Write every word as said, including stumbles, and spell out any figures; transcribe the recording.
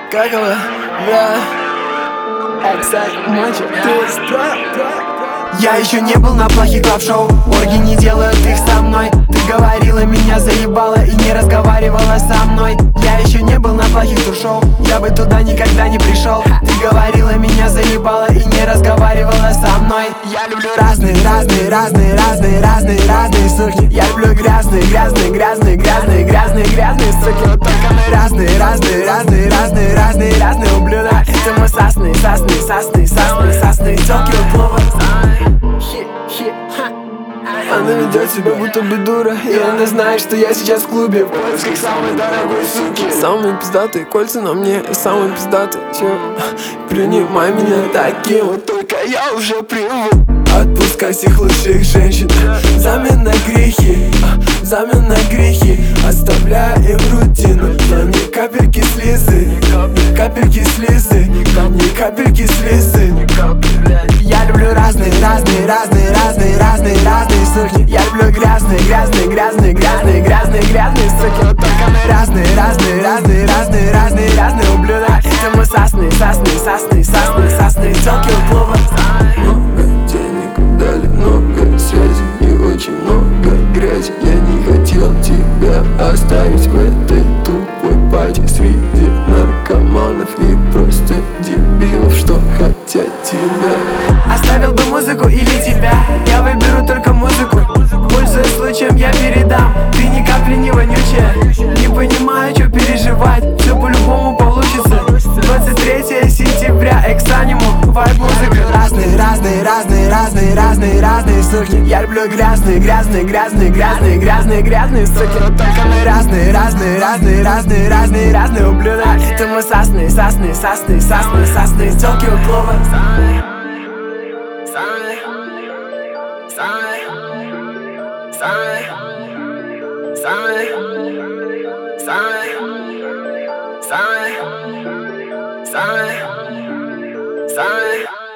Как его? Да. Эксай, мочи, ты строй. Я еще не был на плохих клаб-шоу. Орги не делают их со мной. Ты говорила, меня заебала и не разговаривала со мной. Я еще не был на плохих тур-шоу. Я бы туда никогда не пришел. Ты говорила, меня заебала и не разговаривала со мной. Я люблю разные, разные, разные, разные, разные, разные суки. Я люблю грязные, грязные, грязные, грязные, грязные, грязные суки. Вот только мы разные, разные, разные, разные, разные, разные ублюдок. Это мы сасные, сасные, сасные, сасные, сасные тёлки у клуба. Она ведет себя будто бы дура, и она знает, что я сейчас в клубе в поисках самой дорогой суки. Самые пиздатые кольца на мне, самые пиздатые, чё? Принимай меня таким, вот только я уже привык. Отпускай всех лучших женщин взамен на грехи, взамен на грехи. Оставляя им рутину, но ни капельки слезы, ни капельки слезы, ни капельки слезы. Я люблю разные, разные, разные, разные, разные, разные суки. Я люблю грязные, грязные, грязные, грязные, грязные, грязные суки. Вот только мы разные, разные, разные, разные, разные, разные ублюдок. Это мы сасные, сасные, сасные, сасные, сасные тёлки у клуба. Много денег дали, много связи и очень много грязи. Я не хотел тебя оставить в этой тупой пати среди наркоманов и просто дебилов, что хотят тебя. Оставил бы музыку или тебя, я выберу только музыку. Пользуясь случаем, я передам. Ты ни капли не вонючая. Не понимаю, что переживать, все по-любому получится. Двадцать третьего сентября, эксаниму, вайб музыка. Разные, разные, разные, разные, разные, разные суки. Я люблю грязные, грязные, грязные, грязные, грязные, грязные суки. Вот только мы разные, разные, разные, разные, разные, разные ублюдок. Это мы сасные, сасные, сасные, сасные, сасные тёлки у клуба. Сами, сами, сами, сами, сами, сами, сами, сами, сами.